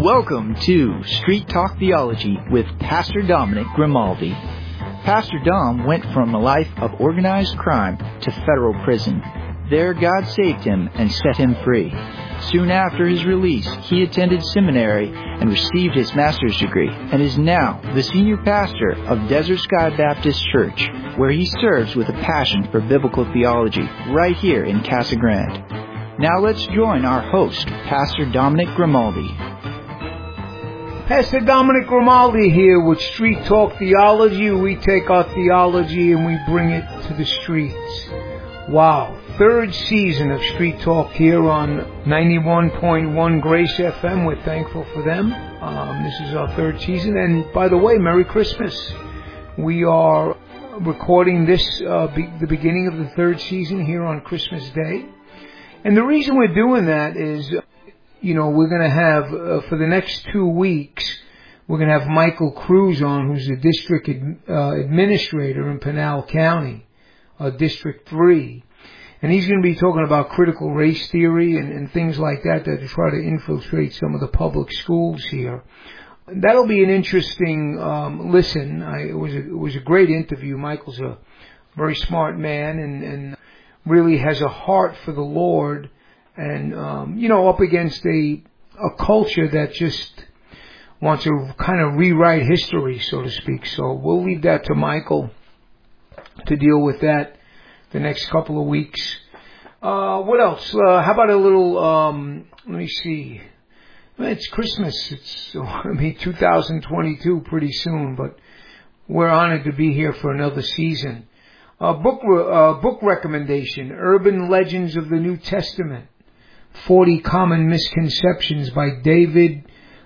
Welcome to Street Talk Theology with Pastor Dominic Grimaldi. Pastor Dom went from a life of organized crime to federal prison. There, God saved him and set him free. Soon after his release, he attended seminary and received his master's degree, and is now the senior pastor of Desert Sky Baptist Church, where he serves with a passion for biblical theology right here in Casa Grande. Now let's join our host, Pastor Dominic Grimaldi. Pastor Dominic Grimaldi here with Street Talk Theology. We take our theology and we bring it to the streets. Wow. Third season of Street Talk here on 91.1 Grace FM. We're thankful for them. This is our third season. And by the way, Merry Christmas. We are recording this, the beginning of the third season here on Christmas Day. And the reason we're doing that is, we're going to have, for the next 2 weeks, we're going to have Michael Cruz on, who's the district administrator in Pinal County, District 3. And he's going to be talking about critical race theory and things like that to try to infiltrate some of the public schools here. That'll be an interesting listen. It was a great interview. Michael's a very smart man and really has a heart for the Lord. And, up against a culture that just wants to kind of rewrite history, so to speak. So we'll leave that to Michael to deal with that the next couple of weeks. What else? How about a little, let me see. It's Christmas. It's 2022 pretty soon, but we're honored to be here for another season. Book recommendation, Urban Legends of the New Testament. 40 Common Misconceptions by David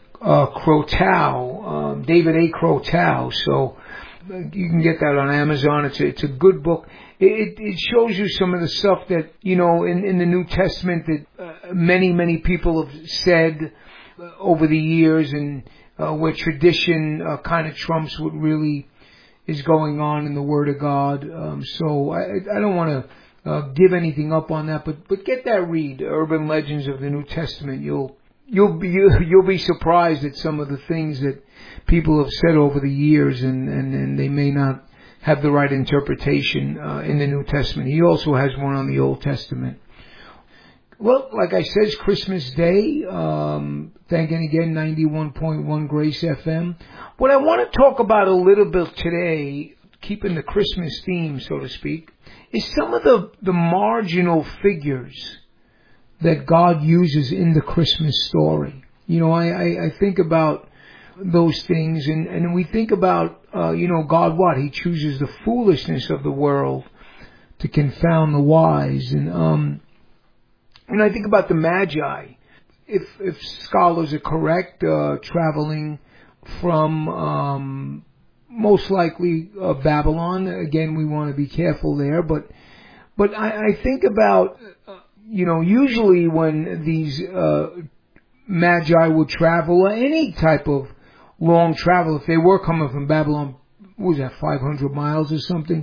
Crotow, David A. Crotow. So you can get that on Amazon. It's a good book. It shows you some of the stuff that, in the New Testament that many people have said over the years, and where tradition kind of trumps what really is going on in the Word of God. So I don't want to give anything up on that, but get that read, Urban Legends of the New Testament. You'll be surprised at some of the things that people have said over the years, and they may not have the right interpretation in the New Testament. He also has one on the Old Testament. Well, like I said, it's Christmas Day. Thanking again 91.1 Grace FM. What I want to talk about a little bit today, keeping the Christmas theme, so to speak, is some of the marginal figures that God uses in the Christmas story. I think about those things, and we think about, God what? He chooses the foolishness of the world to confound the wise. And I think about the Magi. If scholars are correct, traveling from most likely Babylon. Again, we want to be careful there, but I think about, usually when these Magi would travel, any type of long travel, if they were coming from Babylon, what was that, 500 miles or something?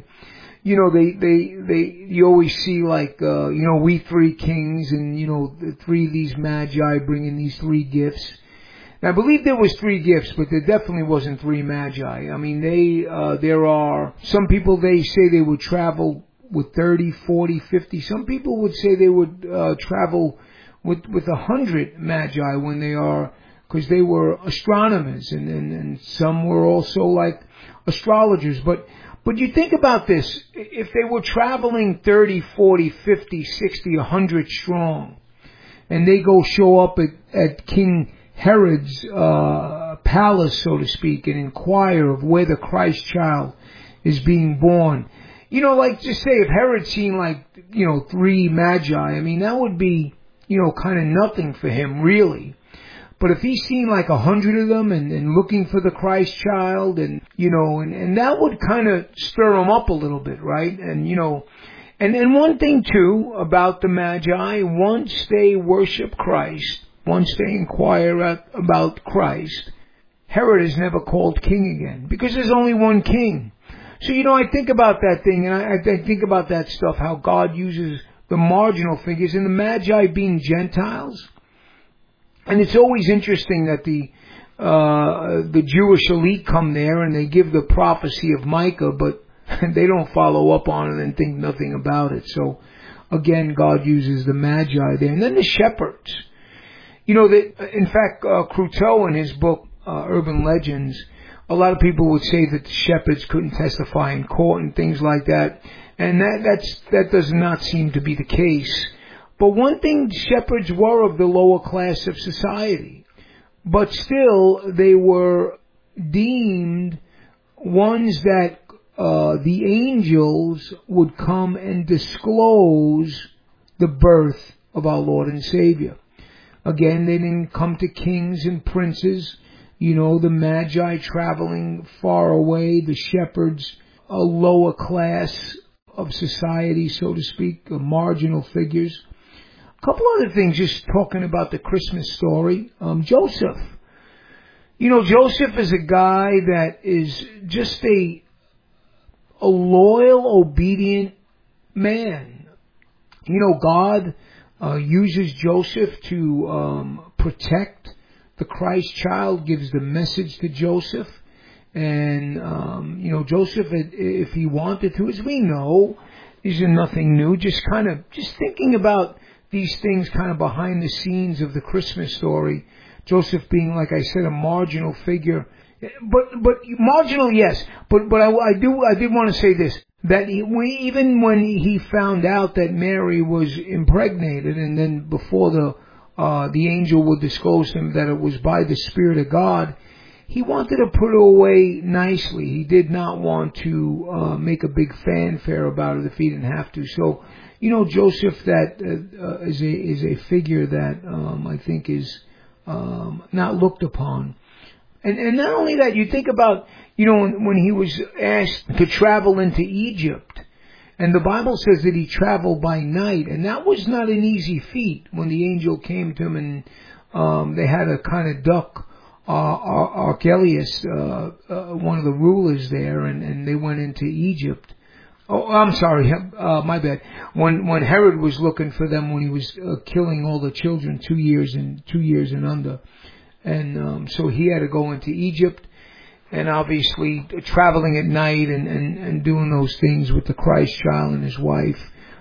You always see we three kings, and the three of these Magi bringing these three gifts. And I believe there was three gifts, but there definitely wasn't three Magi. I mean, there are some people, they say they would travel with 30, 40, 50. Some people would say they would travel with 100 Magi when they are, because they were astronomers, and some were also like astrologers. But you think about this, if they were traveling 30, 40, 50, 60, 100 strong, and they go show up at King Herod's palace, so to speak, and inquire of where the Christ child is being born. Just say if Herod seen three Magi, I mean, that would be, kind of nothing for him, really. But if he's seen 100 of them and looking for the Christ child, and that would kind of stir him up a little bit, right? And, and one thing too about the Magi, once they worship Christ, once they inquire about Christ, Herod is never called king again, because there's only one king. So, I think about that thing, and I think about that stuff, how God uses the marginal figures, and the Magi being Gentiles. And it's always interesting that the Jewish elite come there and they give the prophecy of Micah, but they don't follow up on it and think nothing about it. So again, God uses the Magi there. And then the shepherds. In fact, Croteau in his book, Urban Legends, a lot of people would say that the shepherds couldn't testify in court and things like that. And that does not seem to be the case. But one thing, shepherds were of the lower class of society. But still, they were deemed ones that the angels would come and disclose the birth of our Lord and Savior. Again, they didn't come to kings and princes, the Magi traveling far away, the shepherds, a lower class of society, so to speak, marginal figures. A couple other things, just talking about the Christmas story. Joseph. Joseph is a guy that is just a loyal, obedient man. God uses Joseph to protect the Christ child, gives the message to Joseph. And, Joseph, if he wanted to, as we know, these are nothing new, just thinking about these things kind of behind the scenes of the Christmas story. Joseph being, like I said, a marginal figure. But marginal, yes. But I did want to say this, that even when he found out that Mary was impregnated, and then before the angel would disclose to him that it was by the Spirit of God, he wanted to put her away nicely. He did not want to make a big fanfare about it if he didn't have to. So, Joseph, that is a figure that I think is not looked upon. And not only that, you think about, when he was asked to travel into Egypt, and the Bible says that he traveled by night, and that was not an easy feat when the angel came to him, and they had to kind of duck Archelaus, one of the rulers there, and they went into Egypt. Oh, I'm sorry, my bad. When Herod was looking for them, when he was killing all the children 2 years and under, and so he had to go into Egypt, and obviously traveling at night and doing those things with the Christ child and his wife,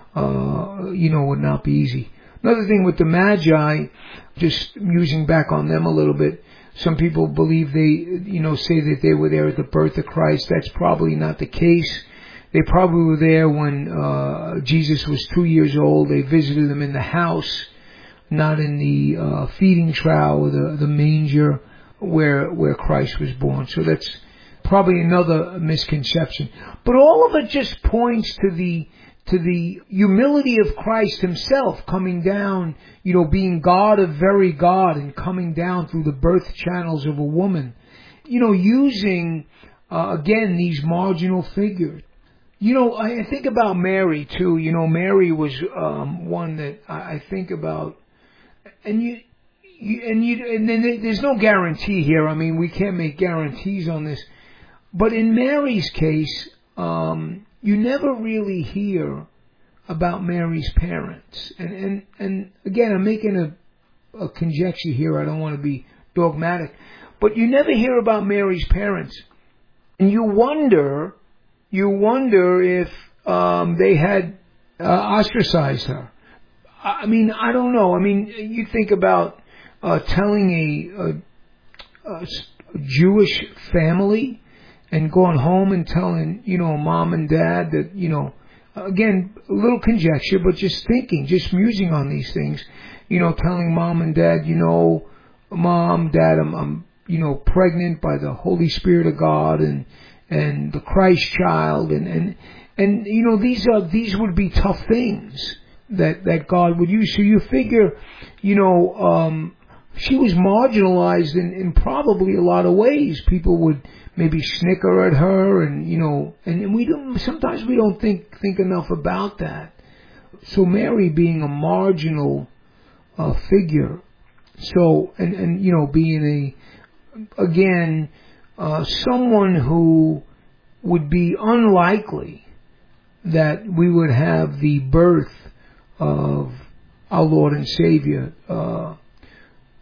would not be easy. Another thing with the Magi, just musing back on them a little bit. Some people believe they, say that they were there at the birth of Christ. That's probably not the case. They probably were there when Jesus was 2 years old. They visited him in the house, not in the feeding trough or the manger where Christ was born. So that's probably another misconception. But all of it just points to the humility of Christ himself coming down, being God of very God and coming down through the birth channels of a woman, using, again, these marginal figures. I think about Mary too. Mary was one that I think about, and then there's no guarantee here. I mean, we can't make guarantees on this, but in Mary's case, you never really hear about Mary's parents, and again, I'm making a conjecture here. I don't want to be dogmatic, but you never hear about Mary's parents, and you wonder if they had ostracized her. I mean, I don't know. I mean, you think about telling a Jewish family and going home and telling, mom and dad that, again, a little conjecture, but just thinking, just musing on these things, telling mom and dad, Mom, Dad, I'm pregnant by the Holy Spirit of God and the Christ child, and these would be tough things that God would use. So you figure, she was marginalized in probably a lot of ways. People would maybe snicker at her, and sometimes we don't think enough about that. So Mary being a marginal figure, so and being someone who would be unlikely that we would have the birth of our Lord and Savior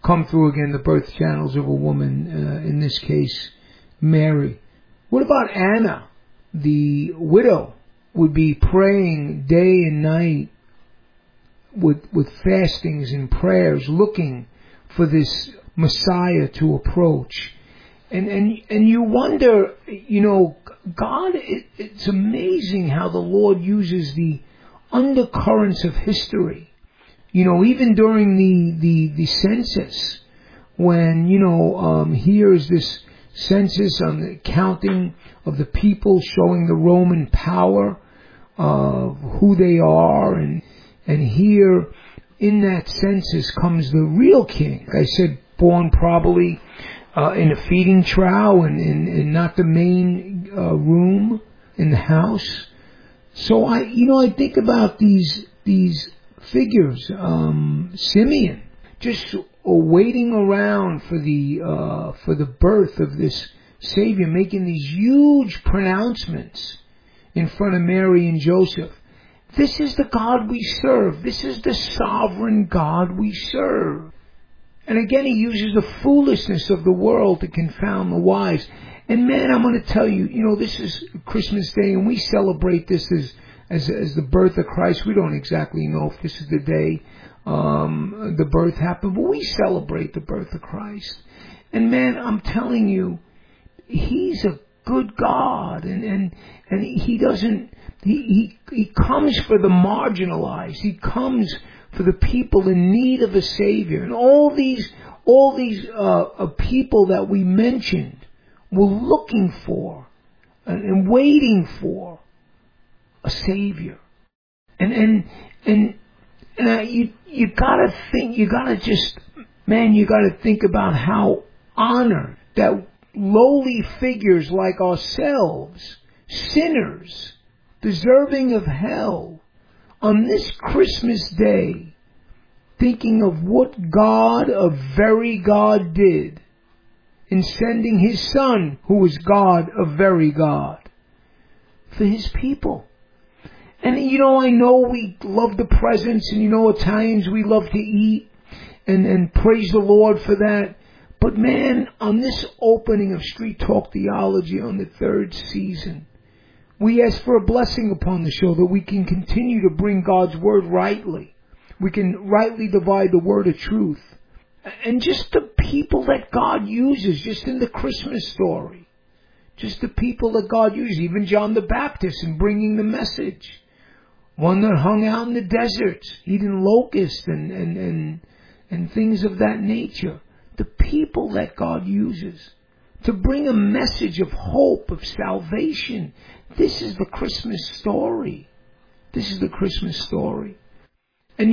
come through again, the birth channels of a woman, in this case, Mary. What about Anna, the widow, would be praying day and night with fastings and prayers, looking for this Messiah to approach. And you wonder, God, it's amazing how the Lord uses the undercurrents of history. Even during the census, when, here's this census on the counting of the people, showing the Roman power of who they are, and here in that census comes the real king. Like I said, born probably in a feeding trough and not the main room in the house. So I think about these figures, Simeon, just waiting around for the birth of this Savior, making these huge pronouncements in front of Mary and Joseph. This is the God we serve. This is the sovereign God we serve. And again, he uses the foolishness of the world to confound the wise. And man, I'm going to tell you, this is Christmas Day, and we celebrate this as the birth of Christ. We don't exactly know if this is the day the birth happened, but we celebrate the birth of Christ. And man, I'm telling you, he's a good God, and he doesn't. He comes for the marginalized. He comes for the people in need of a Savior. And all these people that we mentioned were looking for and waiting for a Savior. And you gotta think. You gotta think about how honored that lowly figures like ourselves, sinners, deserving of hell, on this Christmas Day, thinking of what God, a very God, did in sending His Son, who is God, a very God, for His people. And I know we love the presents, and Italians, we love to eat, and praise the Lord for that. But man, on this opening of Street Talk Theology on the 3rd season, we ask for a blessing upon the show, that we can continue to bring God's Word rightly. We can rightly divide the word of truth. And just the people that God uses, just in the Christmas story. Just the people that God uses, even John the Baptist in bringing the message. One that hung out in the desert, eating locusts and things of that nature. The people that God uses to bring a message of hope, of salvation. This is the Christmas story. This is the Christmas story. And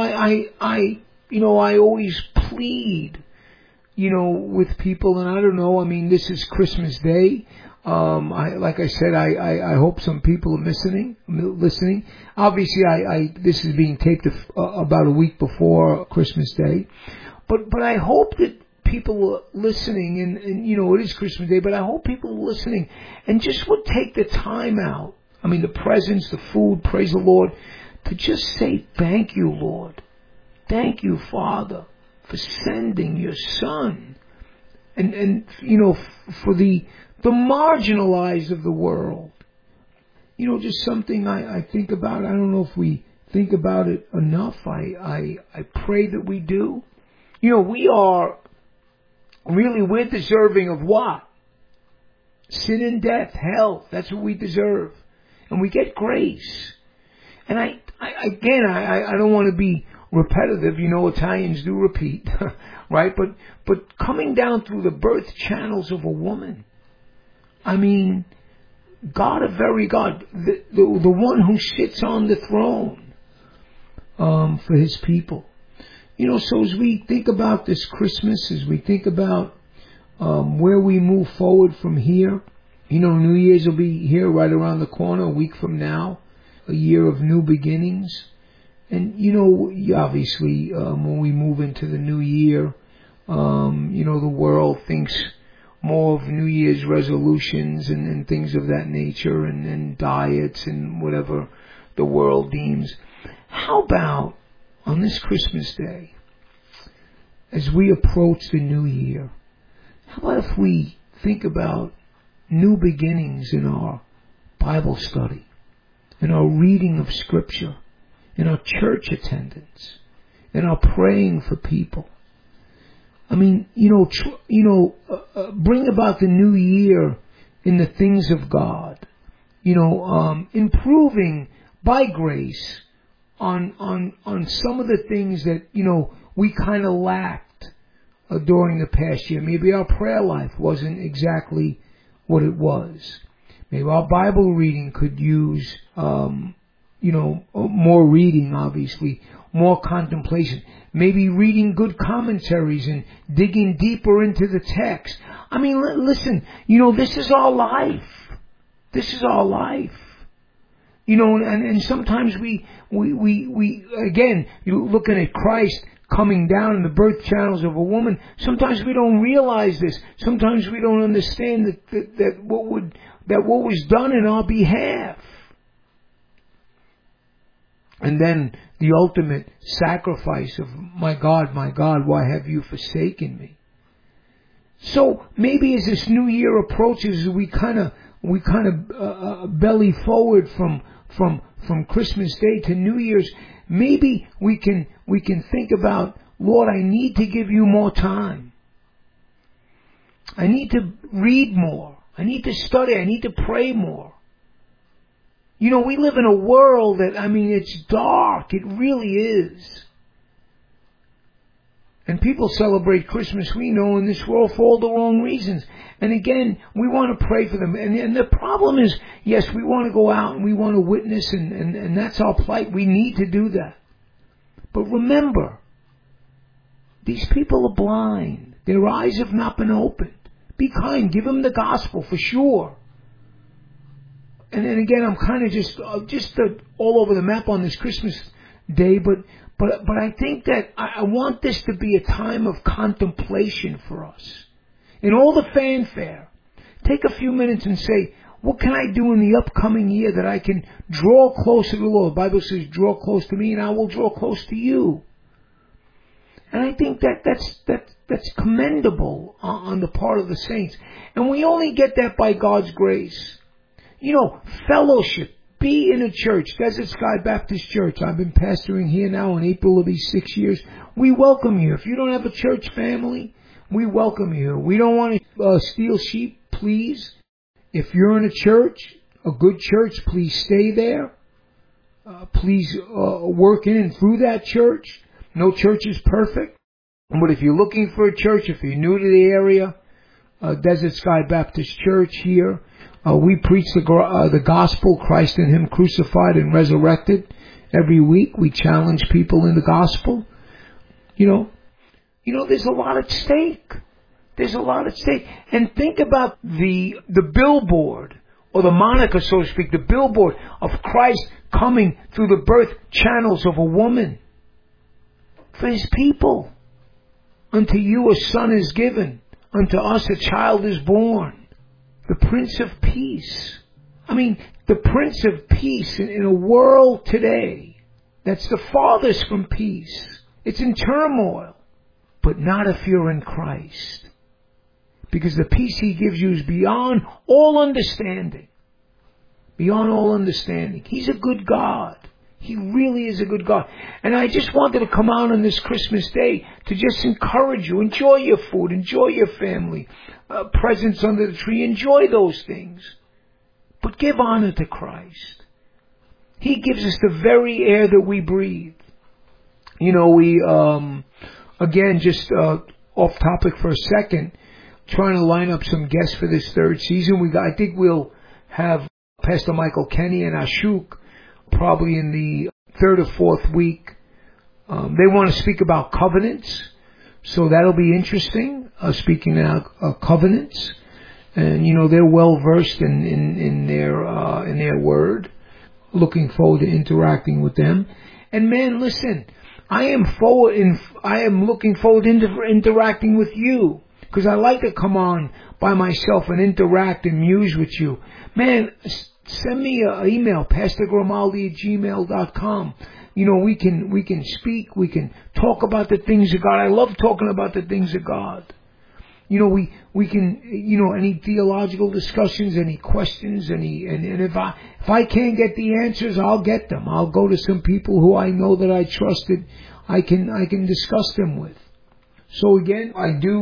I always plead, with people, and I don't know, this is Christmas Day. Like I said, I hope some people are listening. Obviously, this is being taped about a week before Christmas Day. But I hope that people are listening, and it is Christmas Day, but I hope people are listening and just would take the time out. The presents, the food, praise the Lord, to just say, thank you, Lord. Thank you, Father, for sending your Son. And for the marginalized of the world. Just something I think about. I don't know if we think about it enough. I pray that we do. We're deserving of what? Sin and death, hell. That's what we deserve. And we get grace. And I don't want to be repetitive. Italians do repeat, right? But coming down through the birth channels of a woman, God, a very God, the one who sits on the throne, for His people. So as we think about this Christmas, as we think about where we move forward from here, New Year's will be here right around the corner, a week from now, a year of new beginnings. And, obviously, when we move into the new year, the world thinks more of New Year's resolutions and things of that nature, and diets and whatever the world deems. How about on this Christmas Day, as we approach the new year, how about if we think about new beginnings in our Bible study, in our reading of Scripture, in our church attendance, in our praying for people? I mean, bring about the new year in the things of God. Improving by grace on some of the things that, we kind of lacked during the past year. Maybe our prayer life wasn't exactly what it was. Maybe our Bible reading could use, more reading, obviously, more contemplation. Maybe reading good commentaries and digging deeper into the text. I mean, listen, this is our life. This is our life. And sometimes we again, looking at Christ coming down in the birth channels of a woman, sometimes we don't realize this. Sometimes we don't understand that what was done in our behalf. And then the ultimate sacrifice of, my God, why have you forsaken me? So maybe as this new year approaches, we kind of belly forward from Christmas Day to New Year's. Maybe we can think about, Lord, I need to give you more time. I need to read more. I need to study. I need to pray more. We live in a world that, it's dark. It really is. And people celebrate Christmas, we know, in this world for all the wrong reasons. And again, we want to pray for them. And the problem is, yes, we want to go out and we want to witness, and that's our plight. We need to do that. But remember, these people are blind. Their eyes have not been opened. Be kind. Give them the gospel for sure. And then again, I'm kind of just all over the map on this Christmas day, but I think that I want this to be a time of contemplation for us. In all the fanfare, take a few minutes and say, what can I do in the upcoming year that I can draw close to the Lord? The Bible says, draw close to me and I will draw close to you. And I think that's commendable on the part of the saints. And we only get that by God's grace. Fellowship. Be in a church. Desert Sky Baptist Church. I've been pastoring here now in April will be 6 years. We welcome you. If you don't have a church family, we welcome you. We don't want to steal sheep, please. If you're in a church, a good church, please stay there. Please work in and through that church. No church is perfect. But if you're looking for a church, if you're new to the area, Desert Sky Baptist Church here, we preach the gospel, Christ and Him crucified and resurrected. Every week we challenge people in the gospel. There's a lot at stake. There's a lot at stake. And think about the billboard, or the moniker, so to speak, the billboard of Christ coming through the birth channels of a woman. For His people. Unto you a son is given. Unto us a child is born. The Prince of Peace. The Prince of Peace in a world today that's the farthest from peace. It's in turmoil. But not if you're in Christ. Because the peace He gives you is beyond all understanding. Beyond all understanding. He's a good God. He really is a good God. And I just wanted to come out on this Christmas Day to just encourage you. Enjoy your food. Enjoy your family. Presents under the tree. Enjoy those things. But give honor to Christ. He gives us the very air that we breathe. We, again, just off topic for a second, trying to line up some guests for this third season. I think we'll have Pastor Michael Kenny and Ashok probably in the third or fourth week. They want to speak about covenants, so that'll be interesting. Speaking about covenants, and they're well versed in their word. Looking forward to interacting with them. And man, listen, I am looking forward to interacting with you, because I like to come on by myself and interact and muse with you. Man, send me an email, pastorgrimaldi@gmail.com. we can speak, we can talk about the things of God. I love talking about the things of God. We can, any theological discussions, any questions, and if I can't get the answers, I'll get them. I'll go to some people who I know that I trusted. I can discuss them with. So again, I do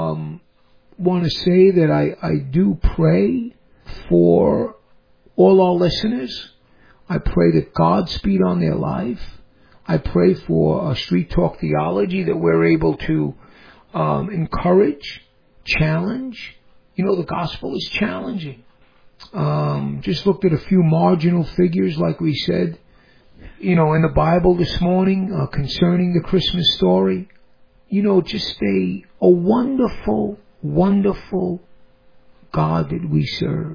want to say that I do pray for all our listeners. I pray that Godspeed on their life. I pray for Street Talk Theology, that we're able to encourage, challenge. The gospel is challenging. Just looked at a few marginal figures, like we said, in the Bible this morning concerning the Christmas story. Just a wonderful, wonderful God that we serve.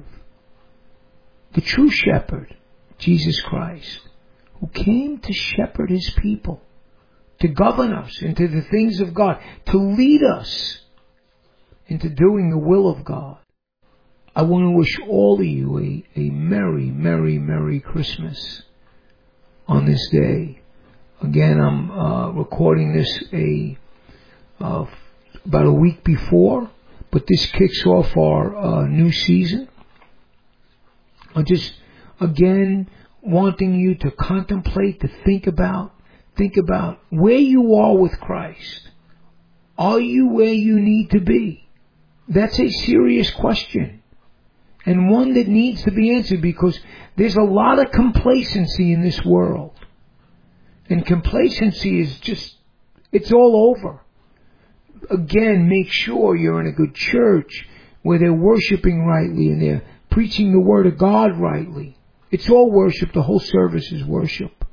The true shepherd, Jesus Christ, who came to shepherd his people, to govern us into the things of God, to lead us into doing the will of God. I want to wish all of you a merry, merry, merry Christmas on this day. Again, I'm recording this about a week before, but this kicks off our new season. I'm just, again, wanting you to contemplate, to think about where you are with Christ. Are you where you need to be? That's a serious question, and one that needs to be answered, because there's a lot of complacency in this world. And complacency is just, it's all over. Again, make sure you're in a good church where they're worshiping rightly and they're preaching the Word of God rightly. It's all worship. The whole service is worship.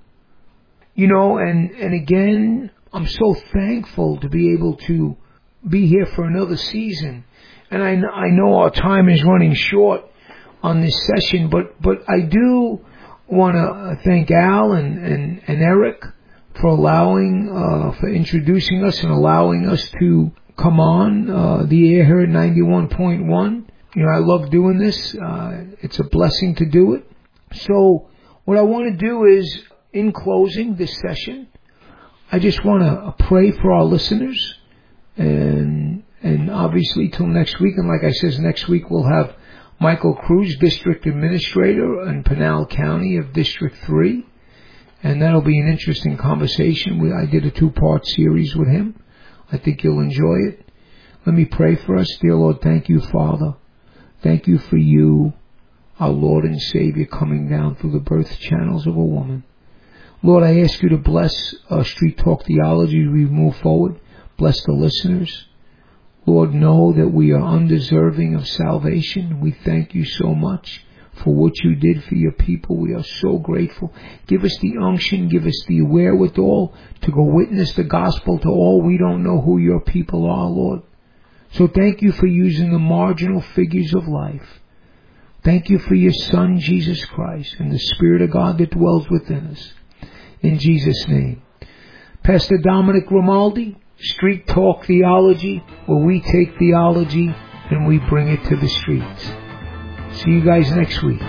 And again, I'm so thankful to be able to be here for another season. And I know our time is running short on this session, but I do want to thank Al and Eric for allowing, for introducing us and allowing us to come on the air here at 91.1. I love doing this. It's a blessing to do it. So what I want to do is, in closing this session, I just want to pray for our listeners, and obviously till next week. And like I said, next week we'll have Michael Cruz, District Administrator in Pinal County of District 3. And that'll be an interesting conversation. I did a 2-part series with him. I think you'll enjoy it. Let me pray for us. Dear Lord, thank you, Father. Thank you for you, our Lord and Savior, coming down through the birth channels of a woman. Lord, I ask you to bless Street Talk Theology as we move forward. Bless the listeners. Lord, know that we are undeserving of salvation. We thank you so much for what you did for your people. We are so grateful. Give us the unction, give us the wherewithal to go witness the gospel to all we don't know who your people are, Lord. So thank you for using the marginal figures of life. Thank you for your Son, Jesus Christ, and the Spirit of God that dwells within us. In Jesus' name. Pastor Dominic Grimaldi, Street Talk Theology, where we take theology and we bring it to the streets. See you guys next week.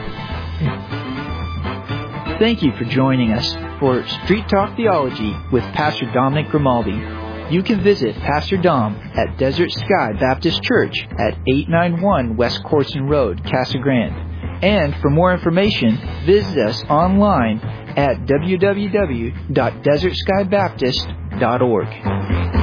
Thank you for joining us for Street Talk Theology with Pastor Dominic Grimaldi. You can visit Pastor Dom at Desert Sky Baptist Church at 891 West Corson Road, Casa Grande. And for more information, visit us online at www.desertskybaptist.org.